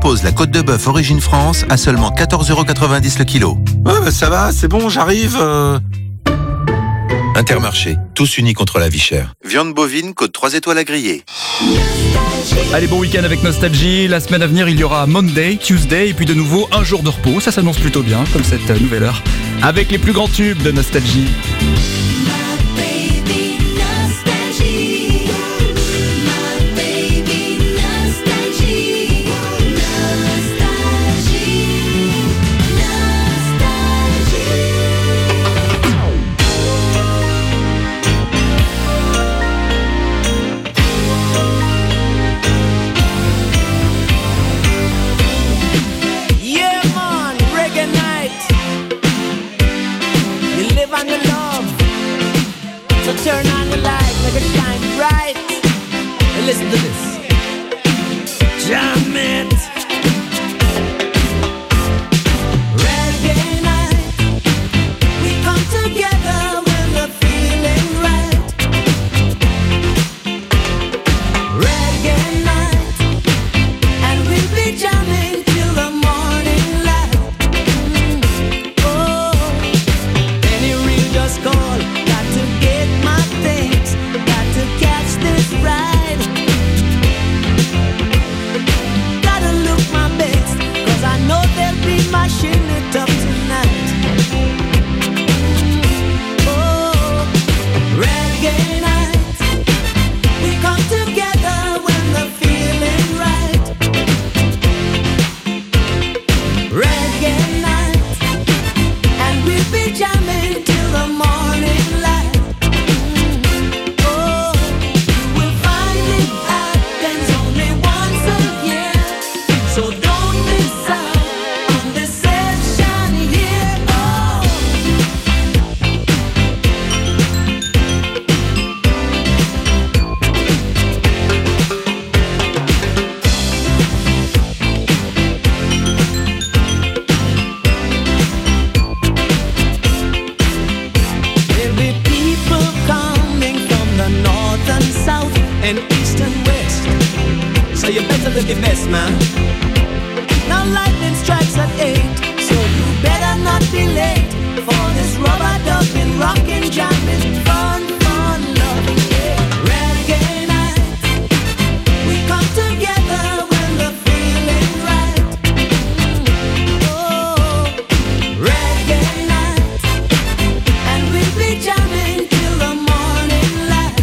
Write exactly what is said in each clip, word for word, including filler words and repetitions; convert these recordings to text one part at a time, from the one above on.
propose la côte de bœuf Origine France à seulement quatorze euros quatre-vingt-dix le kilo. Ouais, bah ça va, c'est bon, j'arrive. Euh... Intermarché, tous unis contre la vie chère. Viande bovine, côte trois étoiles à griller. Allez, bon week-end avec Nostalgie. La semaine à venir, il y aura Monday, Tuesday et puis de nouveau un jour de repos. Ça s'annonce plutôt bien, comme cette nouvelle heure, avec les plus grands tubes de Nostalgie. Turn on the light, make it shine bright. And listen to this. Jam it. Reggae night. We come together when we're feeling right. Reggae night. And we'll be jamming till the morning light. Mm. Oh, any real just call. Got to get my things, got to catch this ride. Gotta look my best, cause I know they'll be mashing it up tonight. Oh, reggae night. We come together when the feeling right. Reggae night. And we'll be jamming till the morning light. And east and west, so you better look your best, man. Now lightning strikes at eight, so you better not be late for this rubber ducking, rockin', jamming, fun, fun, love, yeah. Reggae night, we come together when the feeling right. Oh, reggae night, and we'll be jamming till the morning light.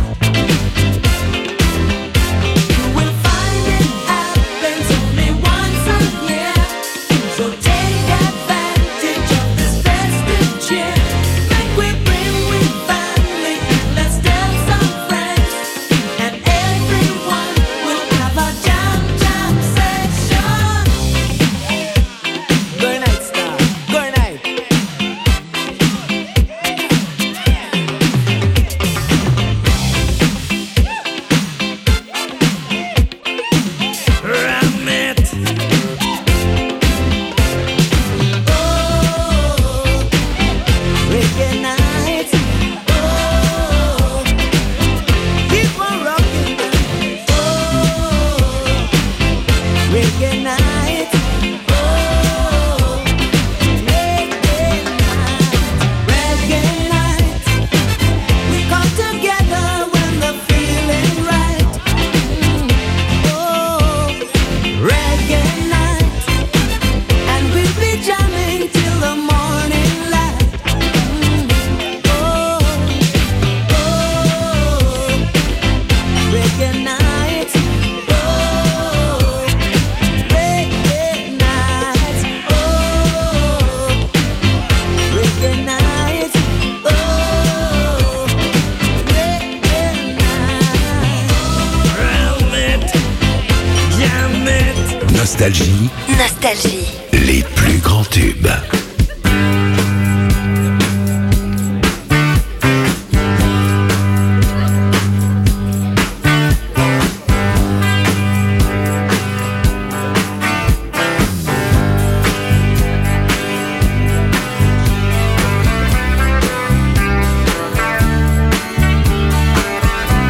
Nostalgie. Nostalgie. Les plus grands tubes.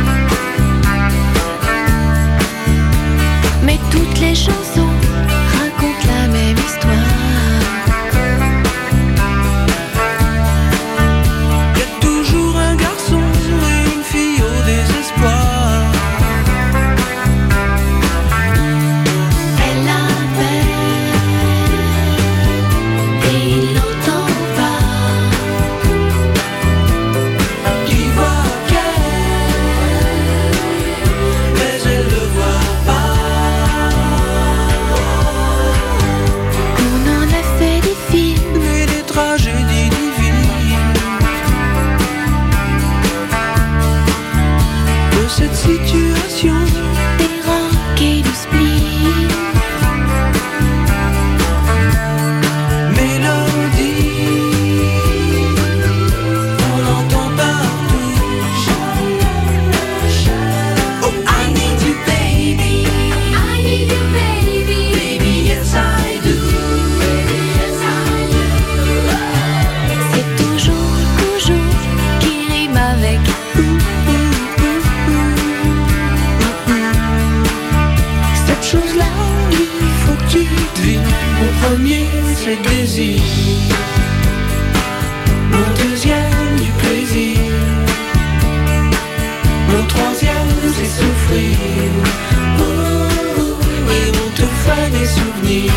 Mais toutes les chansons premier c'est le désir, mon deuxième du plaisir, mon troisième c'est souffrir, oh, oh, et mon tout fait des souvenirs.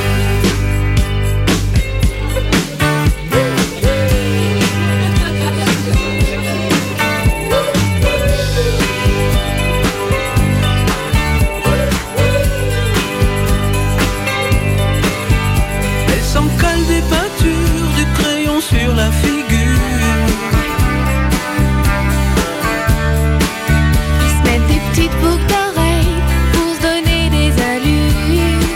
Sur la figure, ils se mettent des petites boucles d'oreilles pour se donner des allures.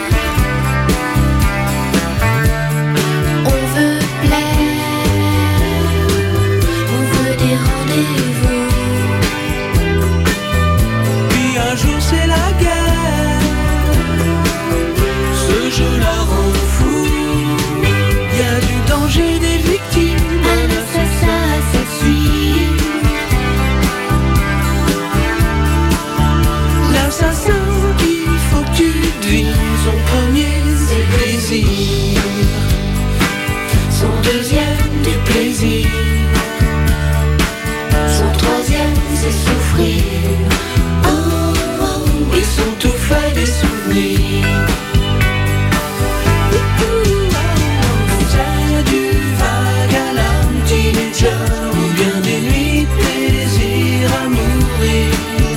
On veut plaire, on veut des rendez-vous. Puis un jour c'est la guerre, ce jeu la rend fou. Y a du danger, des victimes, un assassin assassine. L'assassin qu'il faut que tu devines, son premier c'est le plaisir, son deuxième du plaisir, son troisième c'est souffrir, oh, oh, et son tout fait des souvenirs. Ou bien des nuits de plaisir à mourir,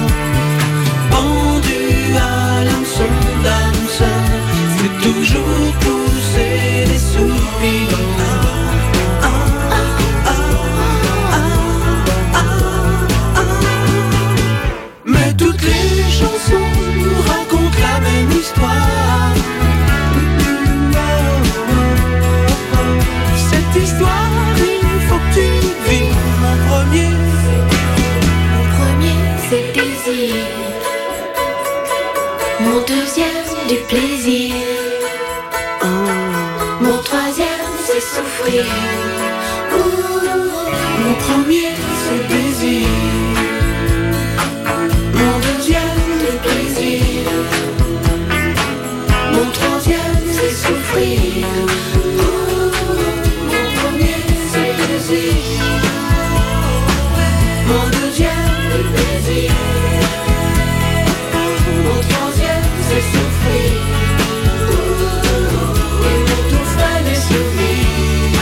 pendu à l'hameçon d'Hameçon, c'est toujours pousser des soupirs. Ah, ah, ah, ah, ah, ah. Mais toutes les chansons racontent la même histoire. Cette histoire, tu vis mon premier, mon premier c'est le désir, mon deuxième du plaisir, oh. Mon troisième c'est souffrir, oh. Mon premier c'est le plaisir, mon deuxième du plaisir, mon troisième c'est souffrir, oh. Mon premier c'est le plaisir, mon deuxième le plaisir, mon troisième c'est souffrir, et mon tout fait des souvenirs.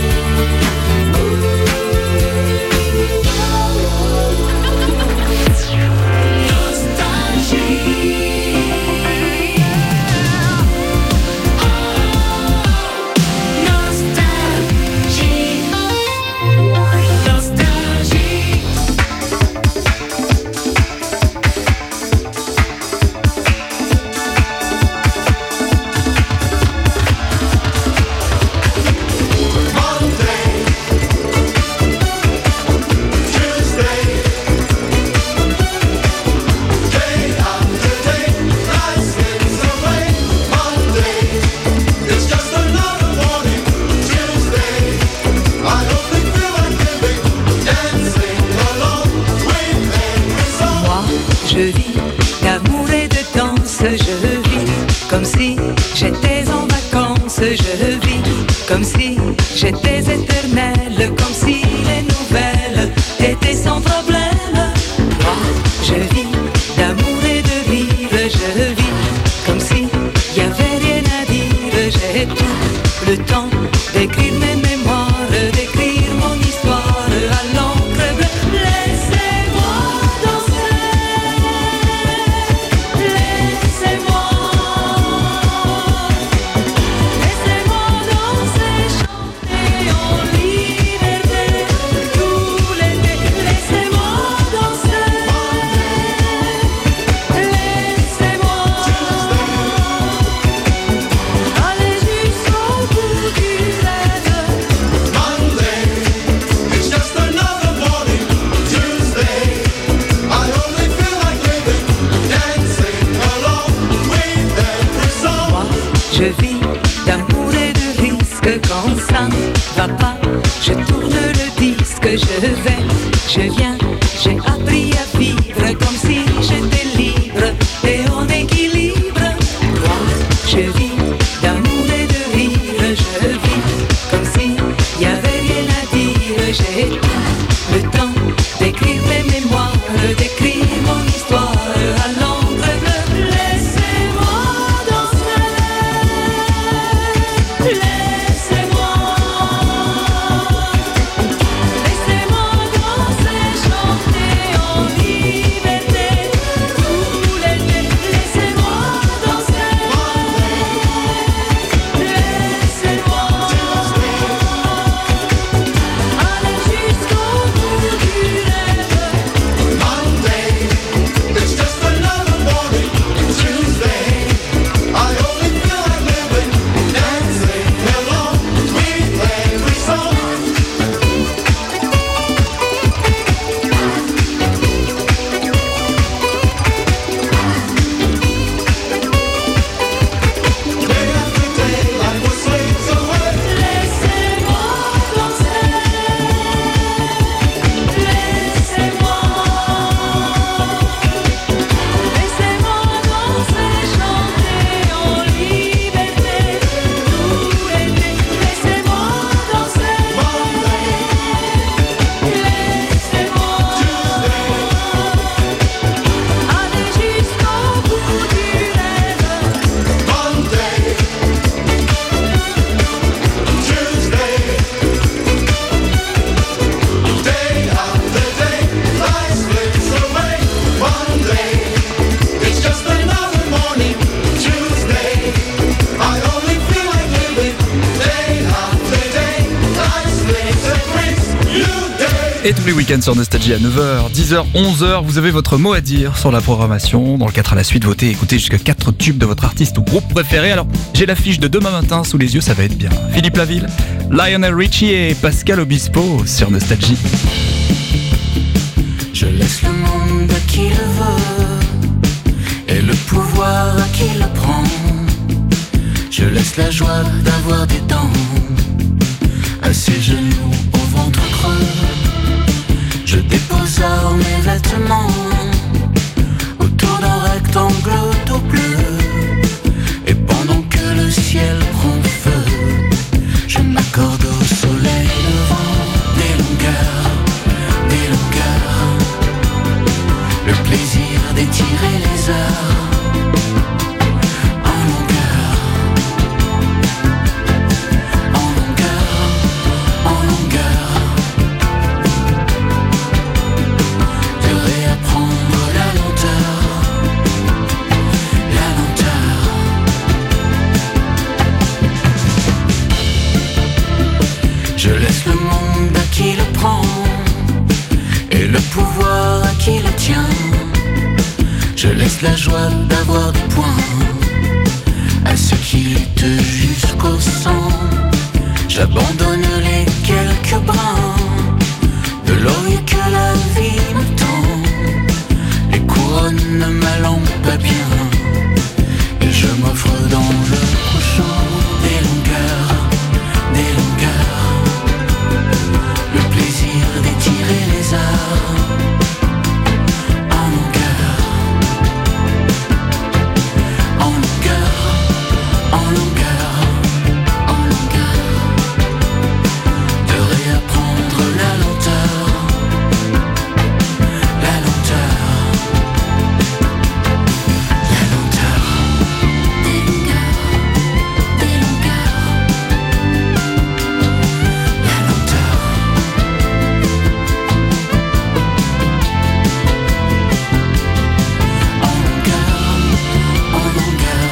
Je vis d'amour et de danse, je vis comme si j'étais en vacances, je vis comme si j'étais éternelle, comme si les nouvelles étaient sans problème. Moi, je vis d'amour et de rire, je vis comme si y avait rien à dire, j'ai tout le temps d'écrire mes mémoires, d'écrire mon histoire à l'encre bleue. Laissez-moi danser, laissez-moi, laissez-moi danser, chanter en liberté tout l'été. Laissez-moi danser, laissez-moi aller jusqu'au bout du rêve. Monday, it's just another morning. Tuesday, I only feel like living, dancing along with every song. Moi, je vis d'amour et de risque, quand ça va pas, je tourne le disque, je vais, je viens, j'ai appris à vivre comme si j'étais libre et en équilibre. Moi, je vis d'amour et de rire, Et tous les week-ends sur Nostalgie à neuf heures, dix heures, onze heures, vous avez votre mot à dire sur la programmation. Dans le quatre à la suite, votez, écoutez jusqu'à quatre tubes de votre artiste ou groupe préféré. Alors, j'ai l'affiche de demain matin sous les yeux, ça va être bien. Philippe Laville, Lionel Richie et Pascal Obispo sur Nostalgie. Je laisse le monde à qui le veut et le pouvoir à qui le prend. Je laisse la joie d'avoir des dents à ses genoux au ventre creux. Je dépose alors mes vêtements autour d'un rectangle tout bleu. Et pendant que le ciel prend feu, je m'accorde au soleil levant des longueurs, des longueurs. Le plaisir d'étirer les heures en longueur, en longueur, en longueur. De réapprendre la lenteur, la lenteur. Je laisse le monde à qui le prend et le pouvoir à qui le tient. Je laisse la joie d'avoir des points à ceux qui luttent jusqu'au sang. J'abandonne les quelques brins de l'œil que la vie me tend. Les couronnes ma lampe à bien et je m'offre dans le prochain des longueurs, des longueurs. Le plaisir d'étirer les arts en longueur, en longueur, en longueur, en longueur. De réapprendre la lenteur, la lenteur, la lenteur. Des longueurs, des longueurs, la lenteur. En longueur, en longueur.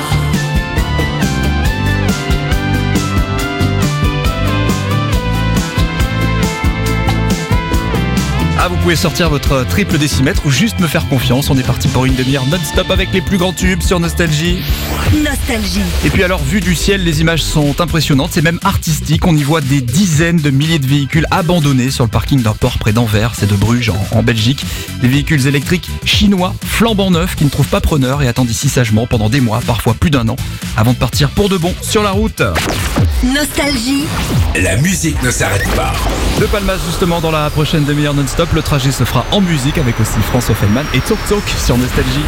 Ah, vous pouvez sortir votre triple décimètre ou juste me faire confiance. On est parti pour une demi-heure non-stop avec les plus grands tubes sur Nostalgie. Nostalgie. Et puis alors, vue du ciel, les images sont impressionnantes, c'est même artistique. On y voit des dizaines de milliers de véhicules abandonnés sur le parking d'un port près d'Anvers et de Bruges en, en Belgique. Des véhicules électriques chinois, flambant neufs, qui ne trouvent pas preneur et attendent ici sagement pendant des mois, parfois plus d'un an, avant de partir pour de bon sur la route. Nostalgie. La musique ne s'arrête pas. De Palmas justement dans la prochaine demi-heure non-stop. Le trajet se fera en musique avec aussi François Feldman et Talk Talk sur Nostalgie.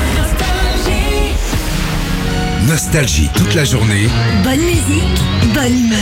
Nostalgie toute la journée. Bonne musique, bonne humeur.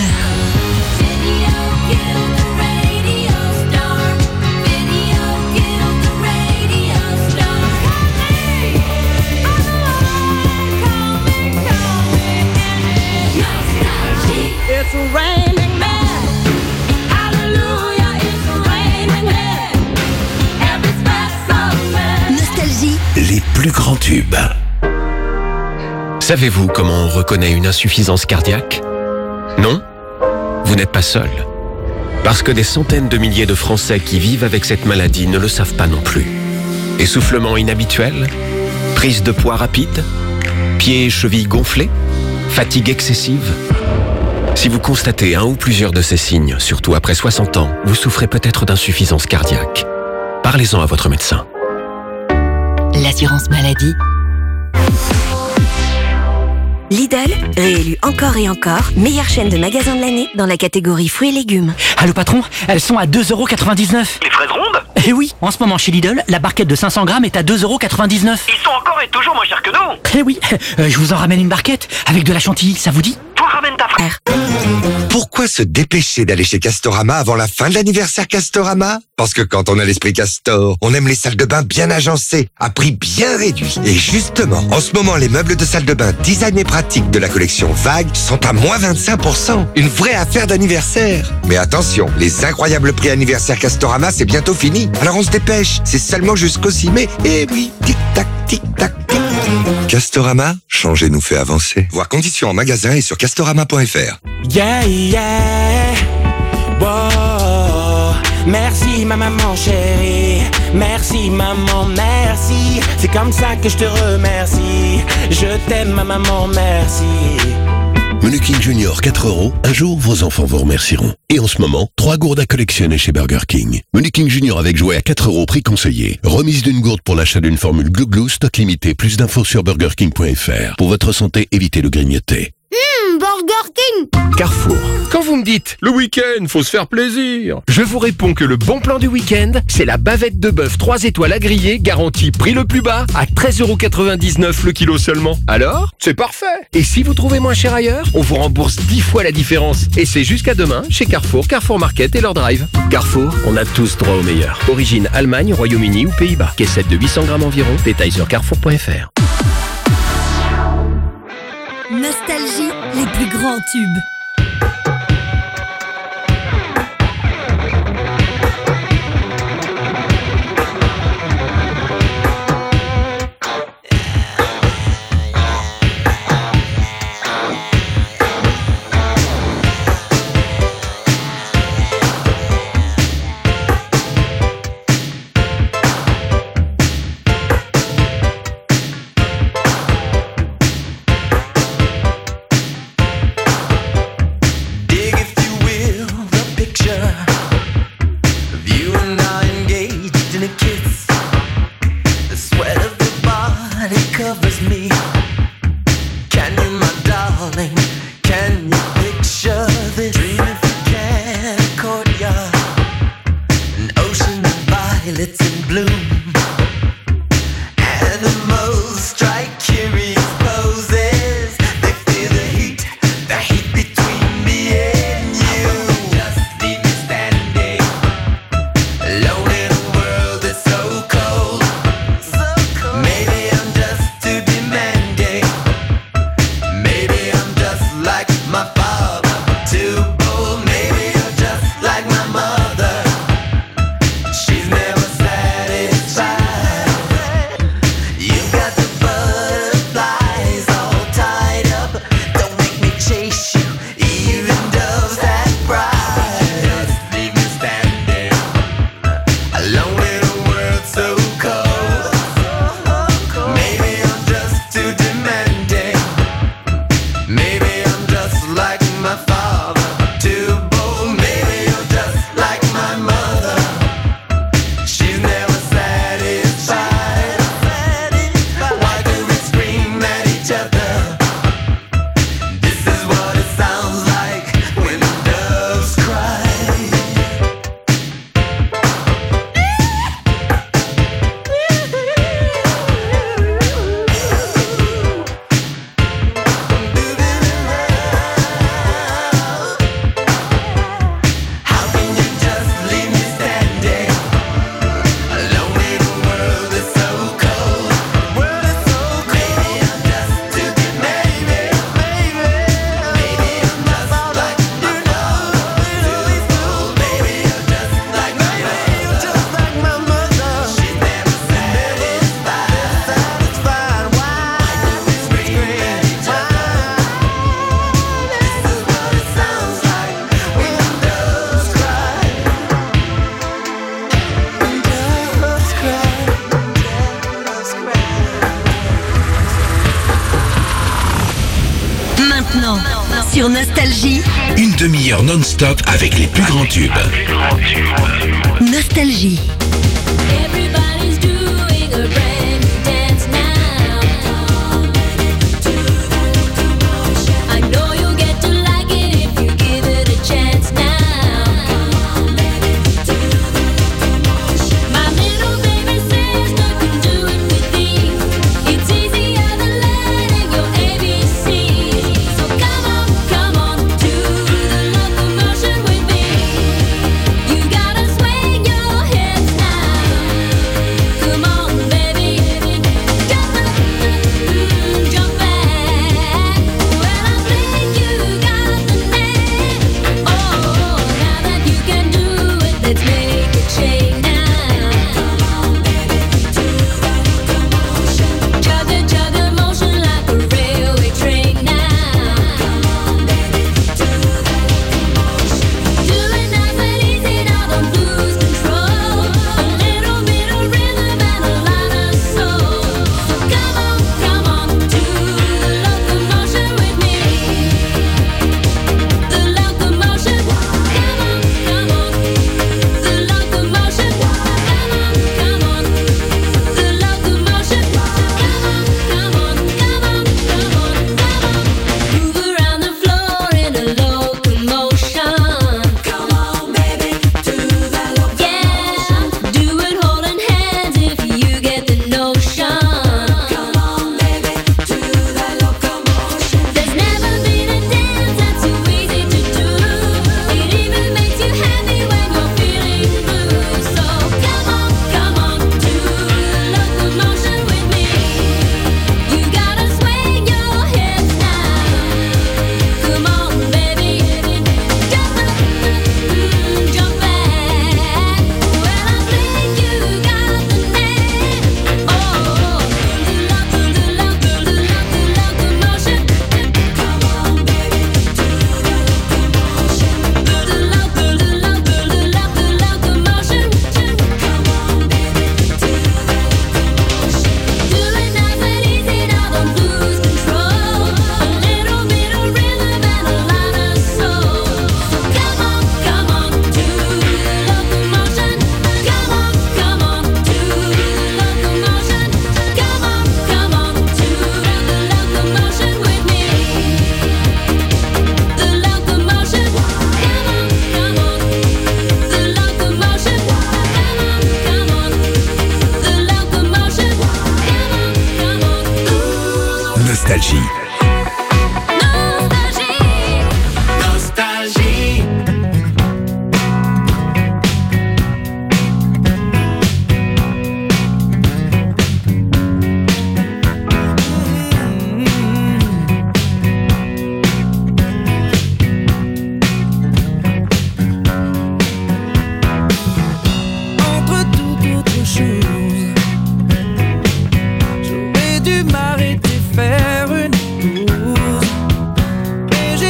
It's raining men. Hallelujah, it's raining men. Every special man. Nostalgie. Les plus grands tubes. Savez-vous comment on reconnaît une insuffisance cardiaque? Non? Vous n'êtes pas seul. Parce que des centaines de milliers de Français qui vivent avec cette maladie ne le savent pas non plus. Essoufflement inhabituel? Prise de poids rapide? Pieds et chevilles gonflés? Fatigue excessive? Si vous constatez un ou plusieurs de ces signes, surtout après soixante ans, vous souffrez peut-être d'insuffisance cardiaque. Parlez-en à votre médecin. L'assurance maladie. Lidl, réélu encore et encore, meilleure chaîne de magasins de l'année dans la catégorie fruits et légumes. Allô patron, elles sont à deux euros quatre-vingt-dix-neuf. Les fraises rondes? Eh oui, en ce moment chez Lidl, la barquette de cinq cents grammes est à deux euros quatre-vingt-dix-neuf. Ils sont encore et toujours moins chers que nous. Eh oui, euh, je vous en ramène une barquette avec de la chantilly, ça vous dit? Toi ramène ta frère. Pourquoi se dépêcher d'aller chez Castorama avant la fin de l'anniversaire Castorama? Parce que quand on a l'esprit Castor, on aime les salles de bain bien agencées, à prix bien réduit. Et justement, en ce moment, les meubles de salle de bain design et pratique de la collection Vague sont à moins vingt-cinq pour cent. Une vraie affaire d'anniversaire. Mais attention, les incroyables prix anniversaire Castorama, c'est bientôt fini. Alors on se dépêche, c'est seulement jusqu'au six mai. Et oui, tic-tac, tic-tac, tic. Castorama, changer nous fait avancer. Voir conditions en magasin et sur castorama point f r. Yeah, yeah, wow. Merci ma maman chérie, merci maman, merci. C'est comme ça que je te remercie. Je t'aime ma maman, merci. Menu King Junior quatre euros, un jour vos enfants vous remercieront. Et en ce moment, trois gourdes à collectionner chez Burger King. Menu King Junior avec jouet à quatre euros, prix conseillé. Remise d'une gourde pour l'achat d'une formule Glou Glou, stock limité. Plus d'infos sur burger king point f r. Pour votre santé, évitez le grignoter. Hum, Burger King. Carrefour. Quand vous me dites « le week-end, faut se faire plaisir », je vous réponds que le bon plan du week-end, c'est la bavette de bœuf trois étoiles à griller, garantie prix le plus bas, à treize euros quatre-vingt-dix-neuf le kilo seulement. Alors, c'est parfait. Et si vous trouvez moins cher ailleurs, on vous rembourse dix fois la différence. Et c'est jusqu'à demain chez Carrefour, Carrefour Market et leur drive. Carrefour, on a tous droit au meilleur. Origine Allemagne, Royaume-Uni ou Pays-Bas. Caissette de huit cents grammes environ. Détails sur carrefour point f r. Nostalgie, les plus grands tubes. Sur Nostalgie, une demi-heure non-stop avec les plus grands tubes. Nostalgie. You gotta swing your hips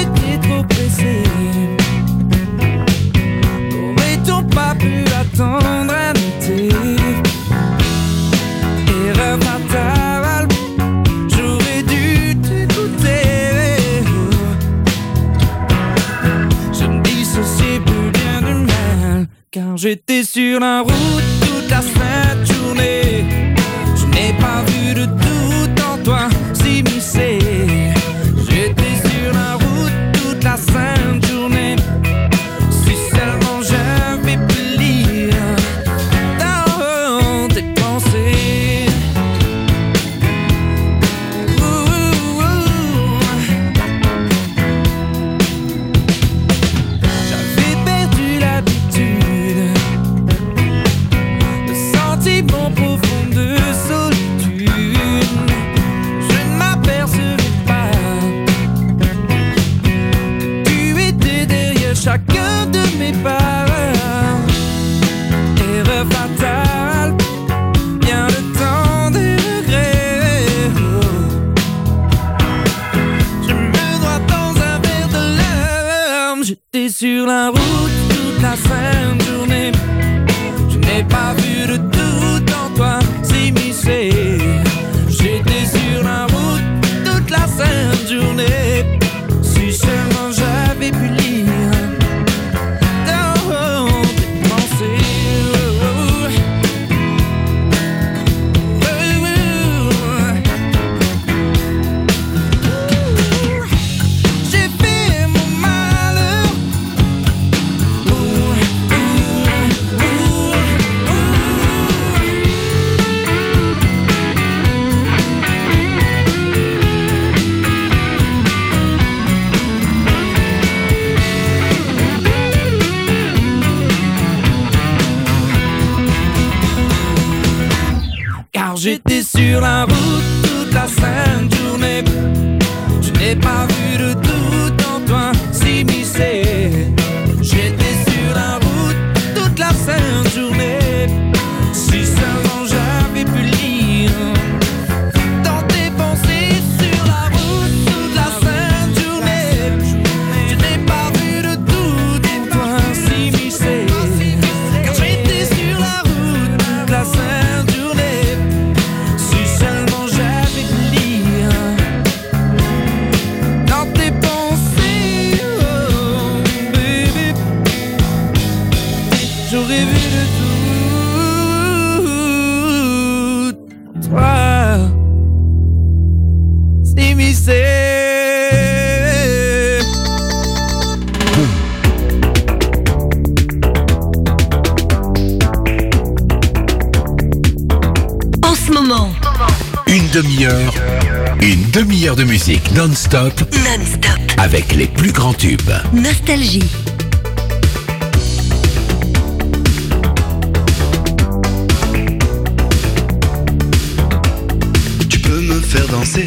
été trop pressé. Aurait-on pas pu attendre un été? Erreur fatale, j'aurais dû t'écouter. Je me dissociais plus bien du mal, car j'étais sur la route toute la sainte journée. Je n'ai pas vu de doute en toi s'immiscer. J'étais sur la route toute la sainte journée. Si seulement j'avais pu lire dans tes pensées. Ouh, ouh. J'avais perdu l'habitude de sentiments profonds de solitude. Je ne m'apercevais pas que tu étais derrière chacun de mes pas. Erreur fatale, bien le temps des regrets. Je me noie dans un verre de larmes. J'étais sur la route toute la sainte journée. Je n'ai pas vu de doute en toi s'immiscer. J'étais sur la route toute la sainte journée. Si seulement j'avais pu lire dans tes pensées. J'ai fait mon malheur. Car j'étais sur la route toute la sainte journée. Je n'ai pas vu de doute en toi s'immiscer. J'étais sur la route toute la sainte journée. Si seulement j'avais pu lire dans tes pensées. Sur la route toute la sainte journée. Je n'ai pas vu de doute en toi s'immiscer. Car j'étais sur la route toute la sainte journée. Si seulement j'avais pu lire dans tes pensées, oh baby. J'aurais vu de tout toi s'immiscer. En ce moment, Une demi-heure, une demi-heure de musique non-stop non-stop, avec les plus grands tubes. Nostalgie. Tu peux me faire danser,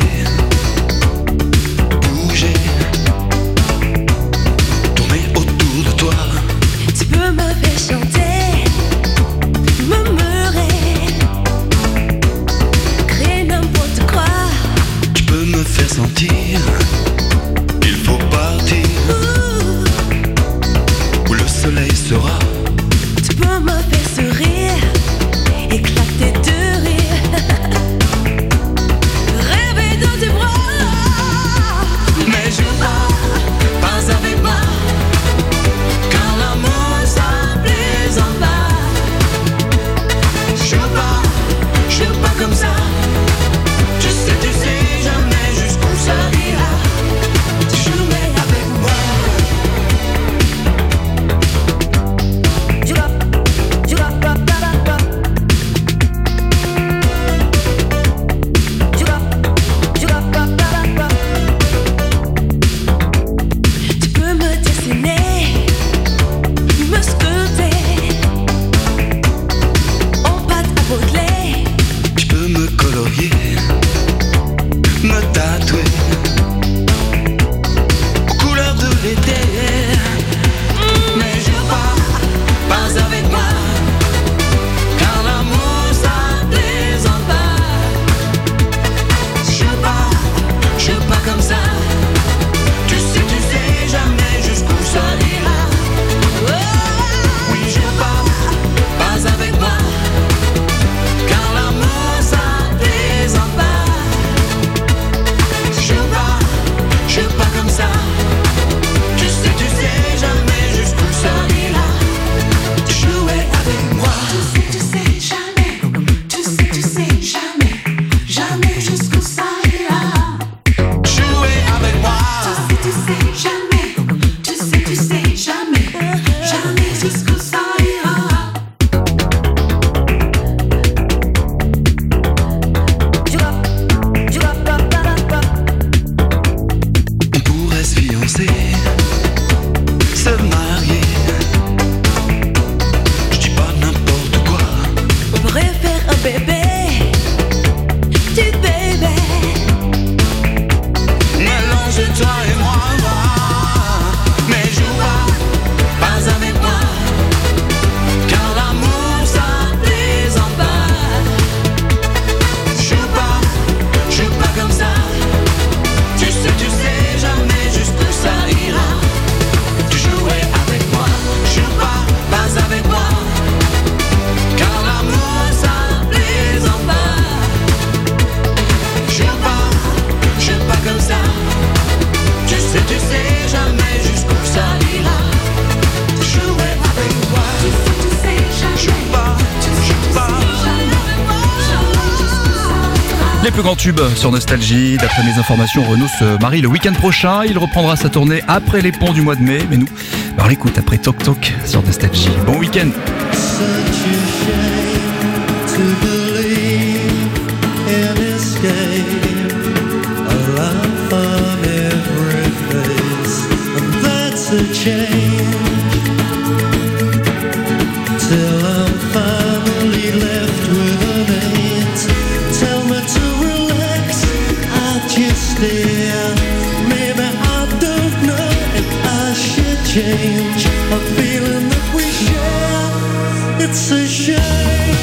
bouger, tourner autour de toi. Tu peux me faire chanter, murmurer, créer n'importe quoi. Tu peux me faire sentir, il faut partir, où le soleil sera. Tu peux me faire sourire, éclater de rire, rêver dans tes bras. Mais je pars, pas avec moi, car l'amour ça plaisante pas. Je pars, je pars comme ça. Tu sais, tu sais jamais jusqu'où ça ira. Tu mets avec moi. Tu vas, tu vas, pa, pa, pa, pa. Tu vas, tu vas, pa, pa, pa, pa. Tu peux me dessiner, me sculpter en pâte à modeler. Tu peux me colorier, me tatouer aux couleurs de l'été. Mais je pars, pas avec moi, car l'amour ça plaisante pas. Je pars, je pars comme ça. Tu sais, tu sais se marier. Je dis pas n'importe quoi. On préfère un bébé, tu bébé. Mélange toi et moi, mais joue pas, pas avec moi, car l'amour ça plaisante pas. Joue pas, joue pas comme ça. Tu sais, tu sais jamais jusqu'où ça ira. Tu jouais avec moi, joue pas, pas avec moi, car l'amour ça plaisante pas. Joue pas, joue pas comme ça. Tu sais, tu sais jamais jusqu'où ça ira. Jouer avec moi. Tu sais, tu sais jamais. Joue pas, joue pas. Les plus grands tubes sur Nostalgie. D'après mes informations, Renaud se marie le week-end prochain. Il reprendra sa tournée après les ponts du mois de mai. Mais nous, bah on l'écoute après Toc Toc sur Nostalgie. Bon week-end. To believe in escape, a laugh on every face, and that's a change. Till I'm finally left with an eight. Tell me to relax, I just stare. Maybe I don't know if I should change. A feeling that we share, it's a shame.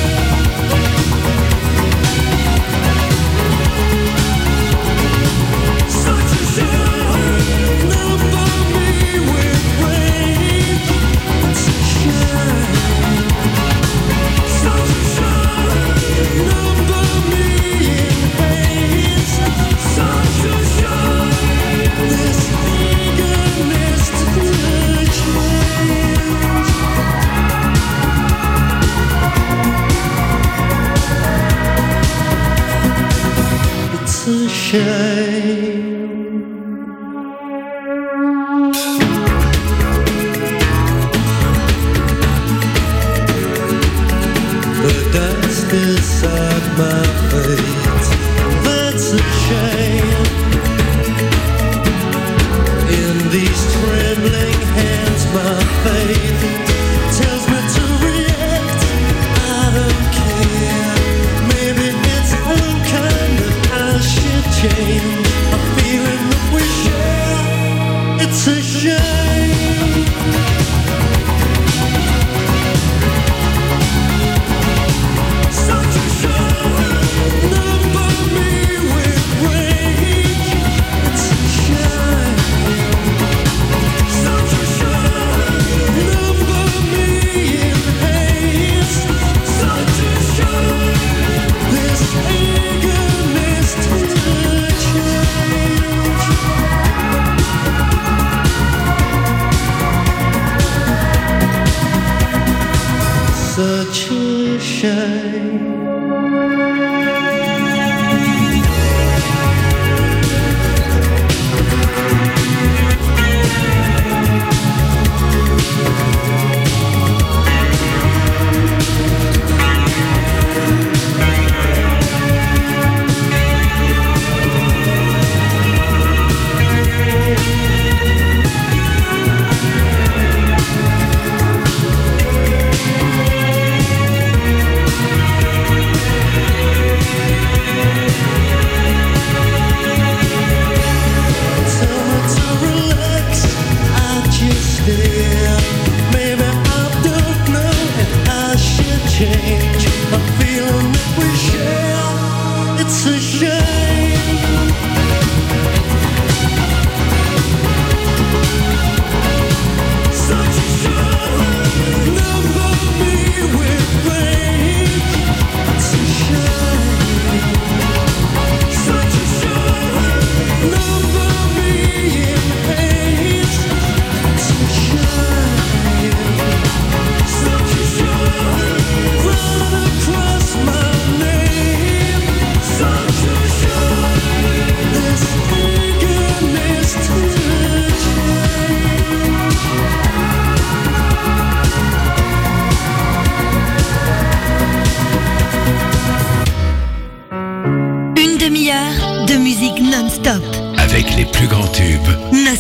The dust inside my face, that's a shame. In these trembling hands, my faith tells me to react. I don't care. Maybe it's unkind that I should change. A feeling that we share, it's a shame. Such a shame. Number me with rage. It's a shame. Such a shame. Number me in haste. Such a shame. This eagerness to change. Such a shame. Run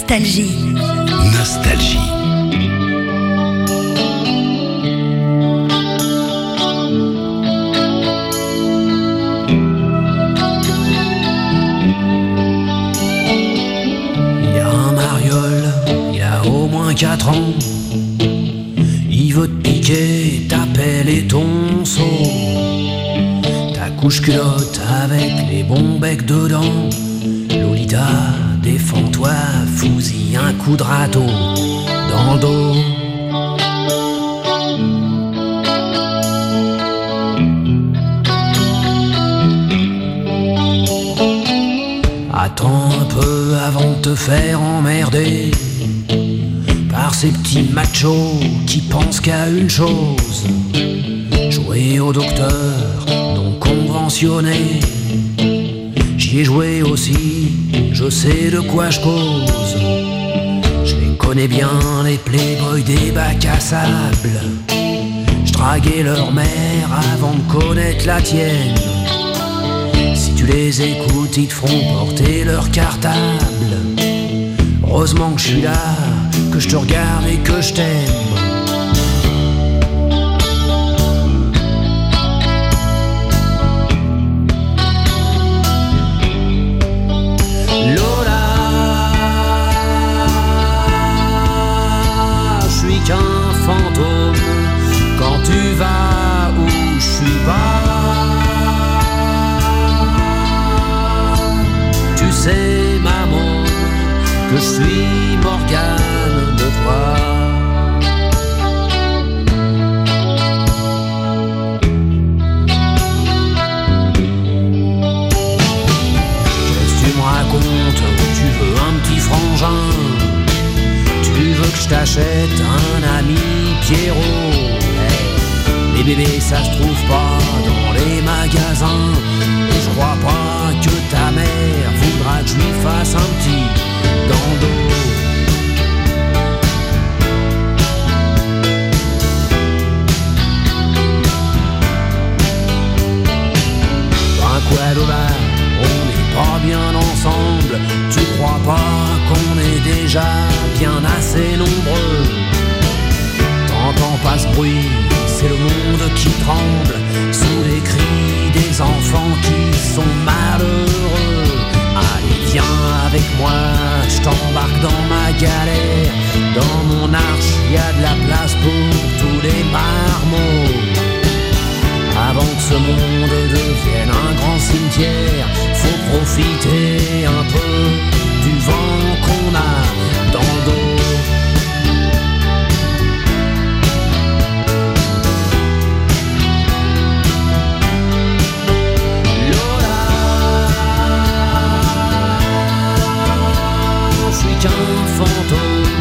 Nostalgie. Nostalgie. Il y a un mariole, il y a au moins quatre ans. Il veut te piquer, t'appelle et ton seau. Ta couche culotte avec les bons becs dedans. Lolita, défends-toi, fous-y un coup de râteau dans le dos. Attends un peu avant de te faire emmerder par ces petits machos qui pensent qu'à une chose: jouer au docteur non conventionné. J'y ai joué aussi, je sais de quoi je cause. Je les connais bien, les playboys des bacs à sable. Je draguais leur mère avant de connaître la tienne. Si tu les écoutes, ils te feront porter leur cartable. Heureusement que je suis là, que je te regarde et que je t'aime. Lola, je suis qu'un fantôme quand tu vas où je suis pas. Tu sais, maman, que je suis Morgane de toi. Tu veux un petit frangin, tu veux que je t'achète un ami Pierrot. Hey, les bébés ça se trouve pas dans les magasins. Et je crois pas que ta mère voudra que je lui fasse un petit dans le dos. Ben quoi Lola, on n'est pas bien ensemble. Tu crois pas qu'on est déjà bien assez nombreux? T'entends pas ce bruit, c'est le monde qui tremble sous les cris des enfants qui sont malheureux. Allez viens avec moi, je t'embarque dans ma galère. Dans mon arche, y a de la place pour tous les marmots. Avant que ce monde devienne un grand cimetière, faut profiter un peu du vent qu'on a dans le dos. Lola, je suis qu'un fantôme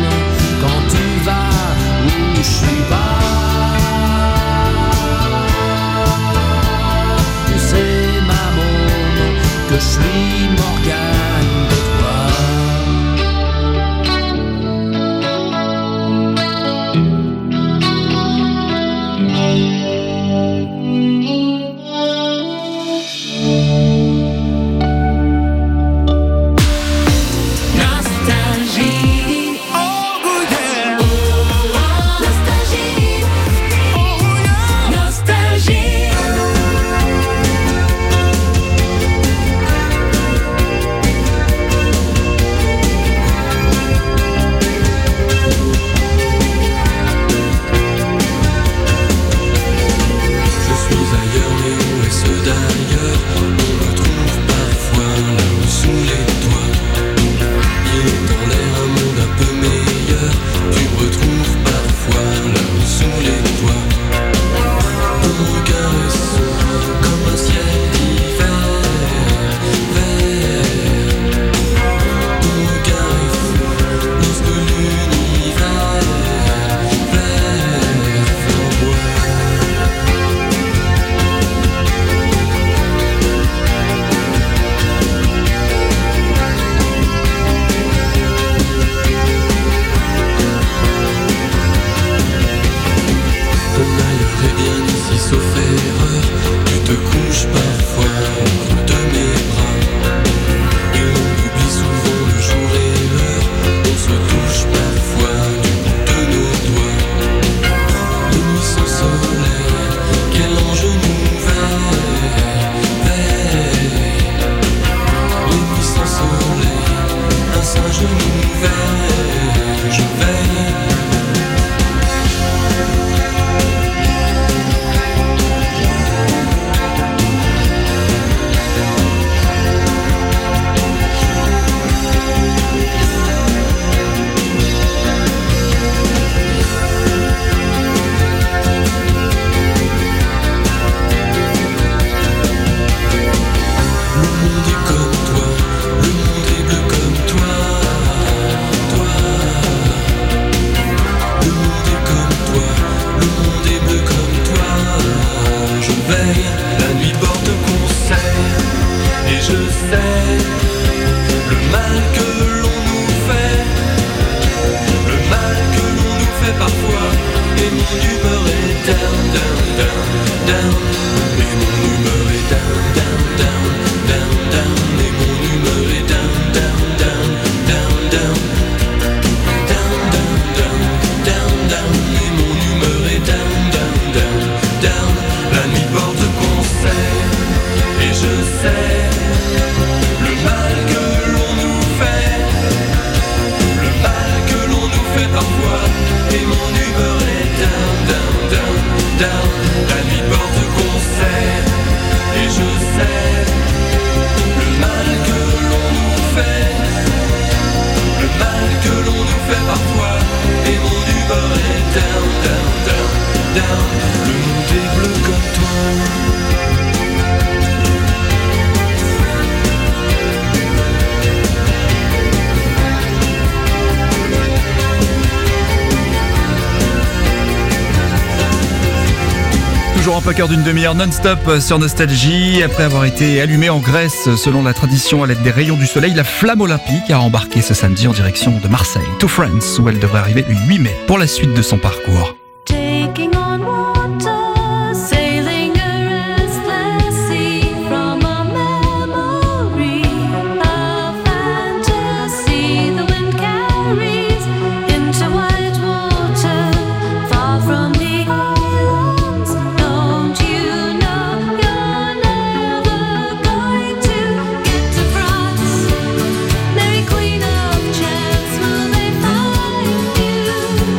Toujours en poker d'une demi-heure non-stop sur Nostalgie. Après avoir été allumée en Grèce selon la tradition à l'aide des rayons du soleil, la flamme olympique a embarqué ce samedi en direction de Marseille, to France, où elle devrait arriver le huit mai pour la suite de son parcours. Taking on water, sailing a restless sea from a memory, a fantasy the wind carries into white water, far from the islands. Don't you know you're never going to get to France? Mary Queen of Chance, will they find you?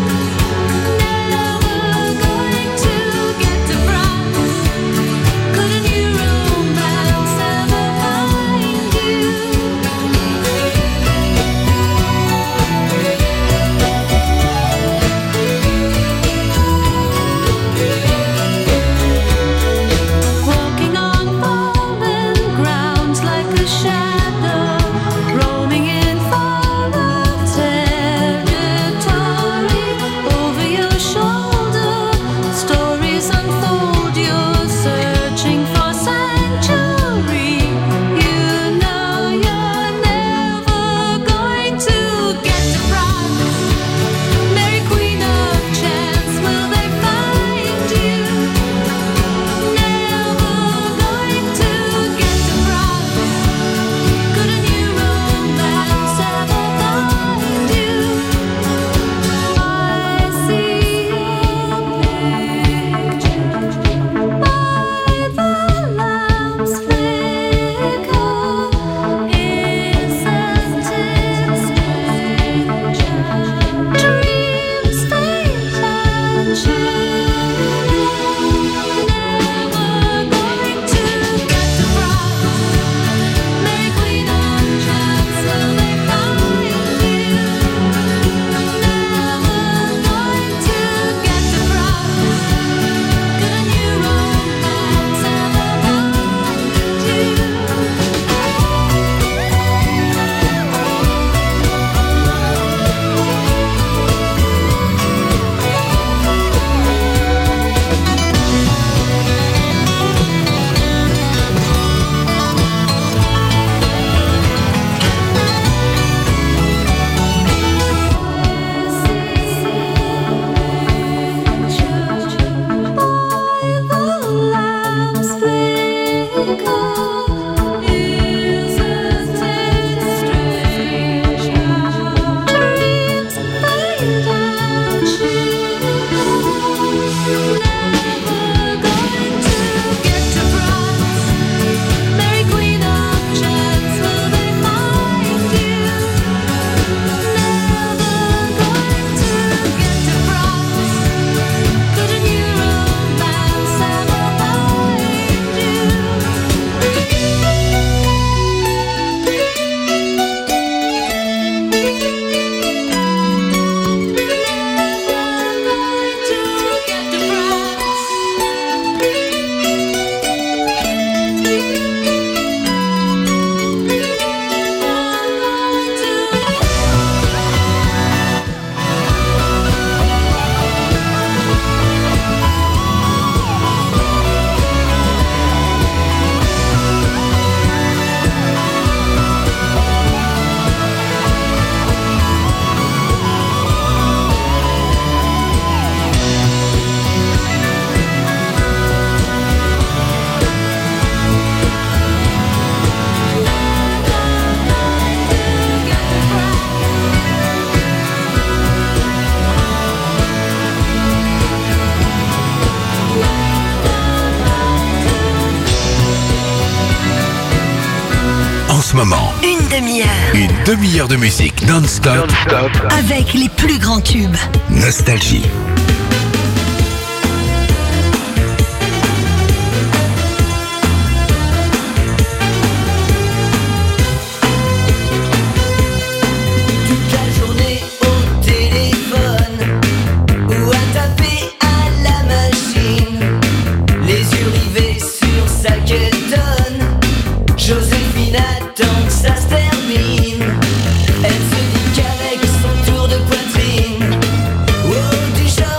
Never going to get to France. Could a new romance ever find you? Walking on fallen grounds like a shadow, roaming in foreign territory. Over your shoulder, stories unfold. You're searching for sanctuary. You know you're never going to get to France. Mary Queen of Chance, will they find you? Never going to get to France. Could a new romance ever find you? I see your picture by the lamp's flicker. Isn't it strange? Dreams fade and change. Never going to get to France. Mary Queen of Chance, will they find you? Never going to get to France. Could a new romance ever find you? En ce moment, Une demi-heure une demi-heure de musique non-stop. avec les plus grands tubes. Nostalgie. Toute la journée au téléphone ou à taper à la machine, les yeux rivés sur sa quétonne. Joséphine attend que ça se termine. Elle se dit qu'avec son tour de poitrine, oh, du genre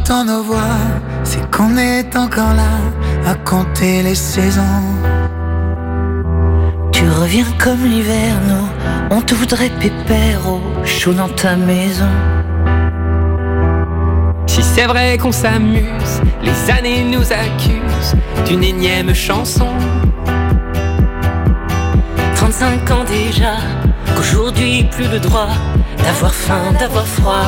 j'entends nos voix, c'est qu'on est encore là à compter les saisons. Tu reviens comme l'hiver, nous, on te voudrait pépère au chaud dans ta maison. Si c'est vrai qu'on s'amuse, les années nous accusent d'une énième chanson. Trente-cinq ans déjà, qu'aujourd'hui plus le droit d'avoir faim, d'avoir froid.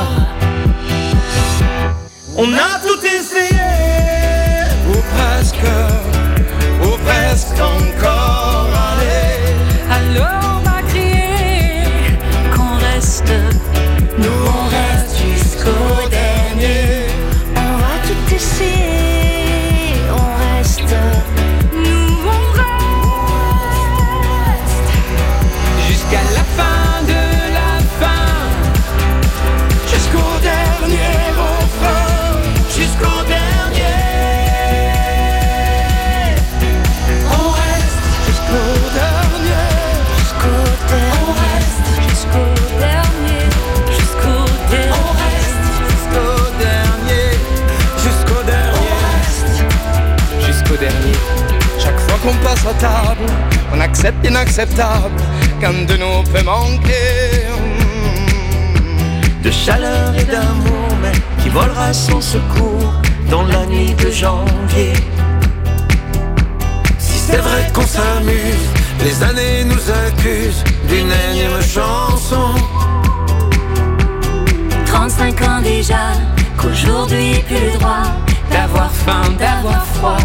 On a tout essayé, ou presque, ou presque encore. Allez, alors on va crier qu'on reste, nous on reste jusqu'au dernier. On va tout essayer, on reste, nous on reste jusqu'à la fin de la fin, jusqu'au dernier refrain, jusqu'au dernier. On reste jusqu'au dernier, jusqu'au dernier. On reste jusqu'au dernier, jusqu'au dernier. On reste jusqu'au dernier, jusqu'au dernier. On reste jusqu'au dernier. Chaque fois qu'on passe à table, on accepte l'inacceptable, qu'un de nous peut manquer. De chaleur et d'amour, mais qui volera sans secours dans la nuit de janvier. Si c'est vrai qu'on s'amuse, les années nous accusent d'une énième chanson. Trente-cinq ans déjà, qu'aujourd'hui plus le droit d'avoir faim, d'avoir froid.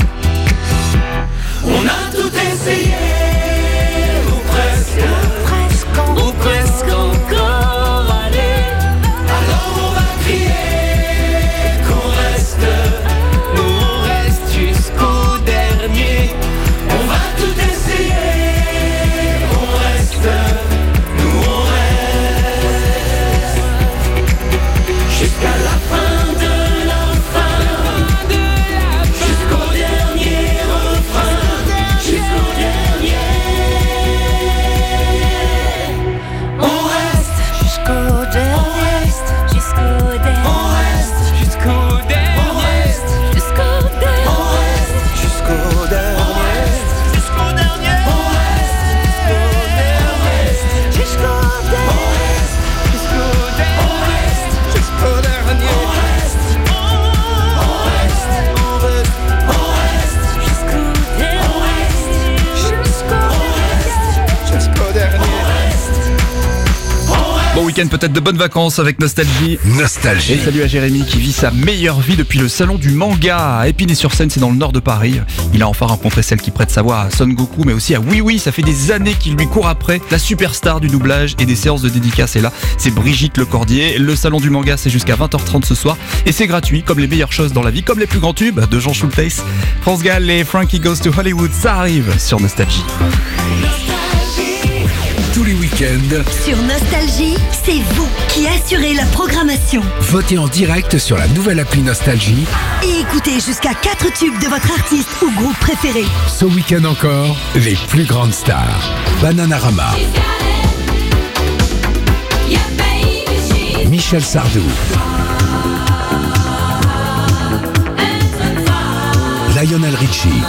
On a tout essayé, ou presque, presque, ou presque encore. Allez, alors on va crier qu'on reste, nous on reste jusqu'au dernier. On va tout essayer, on reste, nous on reste jusqu'à la fin de la fin, jusqu'au dernier refrain. Jusqu'au dernier, on reste jusqu'au dernier, jusqu'au dernier. on reste jusqu'au dernier, on reste jusqu'au dernier, on reste jusqu'au dernier, jusqu'au dernier, on reste jusqu'au dernier, on reste jusqu'au dernier, on reste jusqu'au dernier, on reste on reste, on reste, on reste jusqu'au dernier, on reste jusqu'au dernier. Bon week-end, peut-être de bonnes vacances avec Nostalgie. Nostalgie. Et salut à Jérémy qui vit sa meilleure vie depuis le salon du manga à Épinay-sur-Seine, c'est dans le nord de Paris. Il a enfin rencontré celle qui prête sa voix à Son Goku, mais aussi à Oui Oui. Ça fait des années qu'il lui court après, la superstar du doublage et des séances de dédicaces. Et là, c'est Brigitte Lecordier. Le salon du manga, c'est jusqu'à vingt heures trente ce soir. Et c'est gratuit, comme les meilleures choses dans la vie, comme les plus grands tubes de Jean Schulteis. France Gall et Frankie Goes to Hollywood, ça arrive sur Nostalgie. Tous les week-ends, Sur Nostalgie, c'est vous qui assurez la programmation. votez en direct sur la nouvelle appli Nostalgie. Et écoutez jusqu'à quatre tubes de votre artiste ou groupe préféré. Ce week-end encore, les plus grandes stars. Bananarama, Michel Sardou, Lionel Richie.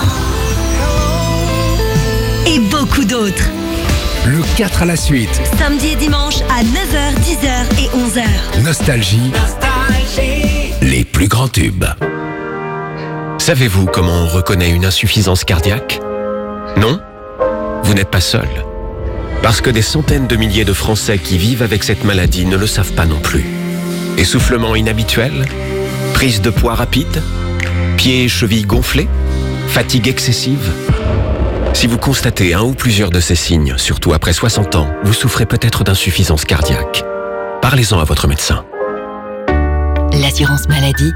Et beaucoup d'autres. Le quatre à la suite. Samedi et dimanche à neuf heures, dix heures et onze heures. Nostalgie. Les plus grands tubes. Savez-vous comment on reconnaît une insuffisance cardiaque? Non? Vous n'êtes pas seul. Parce que des centaines de milliers de Français qui vivent avec cette maladie ne le savent pas non plus. Essoufflement inhabituel? Prise de poids rapide? Pieds et chevilles gonflés? Fatigue excessive? Si vous constatez un ou plusieurs de ces signes, surtout après soixante ans, vous souffrez peut-être d'insuffisance cardiaque. Parlez-en à votre médecin. L'assurance maladie.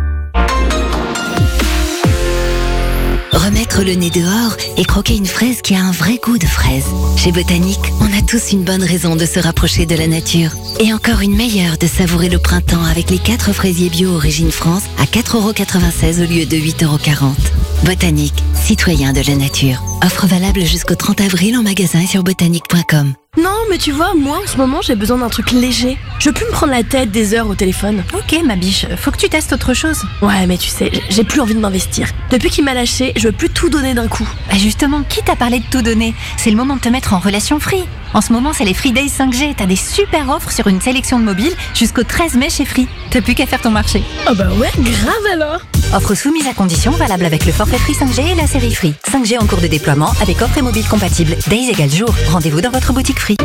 Remettre le nez dehors et croquer une fraise qui a un vrai goût de fraise. Chez Botanique, on a tous une bonne raison de se rapprocher de la nature. Et encore une meilleure de savourer le printemps avec les quatre fraisiers bio Origine France à quatre euros quatre-vingt-seize au lieu de huit euros quarante. Botanique, citoyen de la nature. Offre valable jusqu'au trente avril en magasin et sur botanique point com. Non, mais tu vois, moi en ce moment j'ai besoin d'un truc léger. Je veux plus me prendre la tête des heures au téléphone. Ok ma biche, faut que tu testes autre chose. Ouais, mais tu sais, j'ai plus envie de m'investir. Depuis qu'il m'a lâché, je veux plus tout donner d'un coup. Bah justement, qui t'a parlé de tout donner? C'est le moment de te mettre en relation Free. En ce moment, c'est les Free Days cinq G. T'as des super offres sur une sélection de mobiles jusqu'au treize mai chez Free. T'as plus qu'à faire ton marché. Oh bah ouais, grave alors. Offre soumise à condition, valable avec le forfait Free cinq G et la série Free. cinq G en cours de déploiement avec offre et mobile compatible. Days égale jour. Rendez-vous dans votre boutique Free.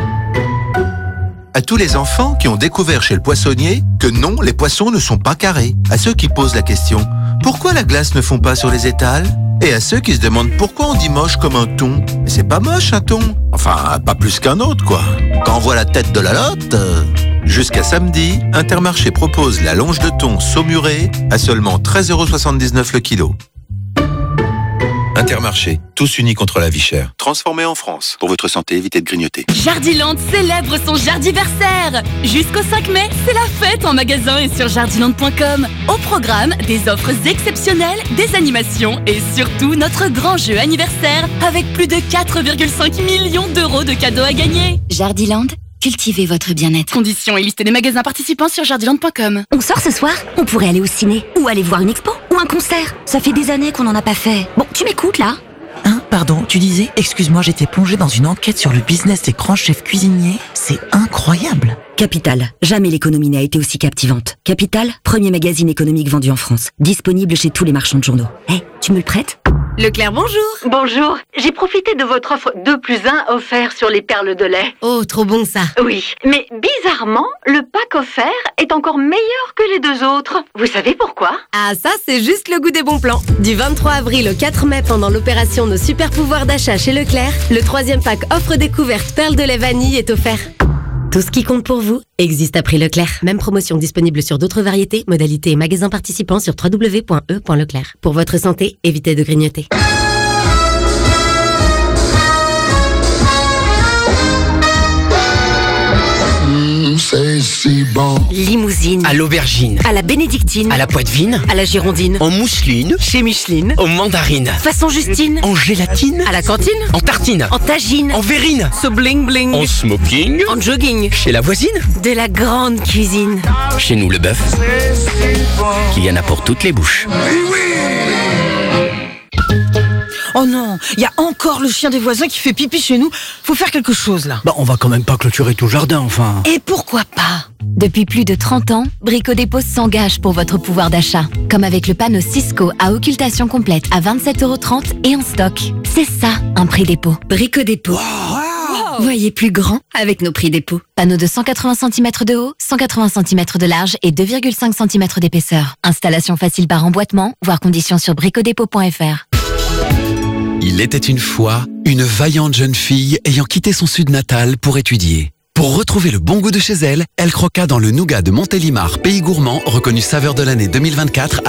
À tous les enfants qui ont découvert chez le poissonnier que non, les poissons ne sont pas carrés. À ceux qui posent la question, pourquoi la glace ne fond pas sur les étals? Et à ceux qui se demandent pourquoi on dit moche comme un thon. Mais c'est pas moche un thon. Enfin, pas plus qu'un autre quoi. Quand on voit la tête de la lotte... euh, Jusqu'à samedi, Intermarché propose la longe de thon saumurée à seulement treize euros soixante-dix-neuf le kilo. Intermarché, tous unis contre la vie chère. Transformé en France. Pour votre santé, évitez de grignoter. Jardiland célèbre son jardiversaire. Jusqu'au cinq mai, c'est la fête en magasin et sur jardiland point com. Au programme, des offres exceptionnelles, des animations et surtout notre grand jeu anniversaire avec plus de quatre virgule cinq millions d'euros de cadeaux à gagner. Jardiland, cultivez votre bien-être. Conditions et liste des magasins participants sur jardiland point com. On sort ce soir? On pourrait aller au ciné ou aller voir une expo ou un concert. Ça fait des années qu'on n'en a pas fait. Bon, tu m'écoutes là? Hein, pardon, tu disais? Excuse-moi, j'étais plongée dans une enquête sur le business des grands chefs cuisiniers. C'est incroyable. Capital, jamais l'économie n'a été aussi captivante. Capital, premier magazine économique vendu en France. Disponible chez tous les marchands de journaux. Hé, hey, tu me le prêtes? Leclerc, bonjour. Bonjour. J'ai profité de votre offre deux plus un offert sur les perles de lait. Oh, trop bon ça. Oui, mais bizarrement, le pack offert est encore meilleur que les deux autres. Vous savez pourquoi? Ah, ça, c'est juste le goût des bons plans. Du vingt-trois avril au quatre mai, pendant l'opération Nos super pouvoirs d'achat chez Leclerc, le troisième pack offre découverte perles de lait vanille est offert. Tout ce qui compte pour vous existe à prix Leclerc. Même promotion disponible sur d'autres variétés, modalités et magasins participants sur w w w point e point leclerc. Pour votre santé, évitez de grignoter. C'est si bon. Limousine. À l'aubergine. À la bénédictine. À la poitevine. À la girondine. En mousseline. Chez Micheline. En mandarine. Façon Justine. En gélatine. À la cantine. En tartine. En tagine. En verrine. Ce bling bling. En smoking. En jogging. Chez la voisine. De la grande cuisine. Chez nous, le bœuf. Qu'il y en a pour toutes les bouches. Oh non, il y a encore le chien des voisins qui fait pipi chez nous. Faut faire quelque chose là. Bah, on va quand même pas clôturer tout le jardin, enfin. Et pourquoi pas? Depuis plus de trente ans, Brico Dépôt s'engage pour votre pouvoir d'achat. Comme avec le panneau Cisco à occultation complète à vingt-sept euros trente et en stock. C'est ça, un prix dépôt. Brico Dépôt. Wow. Voyez plus grand avec nos prix dépôt. Panneau de cent quatre-vingts centimètres de haut, cent quatre-vingts centimètres de large et deux virgule cinq centimètres d'épaisseur. Installation facile par emboîtement, voire conditions sur brico dépôt point f r. Il était une fois une vaillante jeune fille ayant quitté son sud natal pour étudier. Pour retrouver le bon goût de chez elle, elle croqua dans le nougat de Montélimar, pays gourmand, reconnu saveur de l'année deux mille vingt-quatre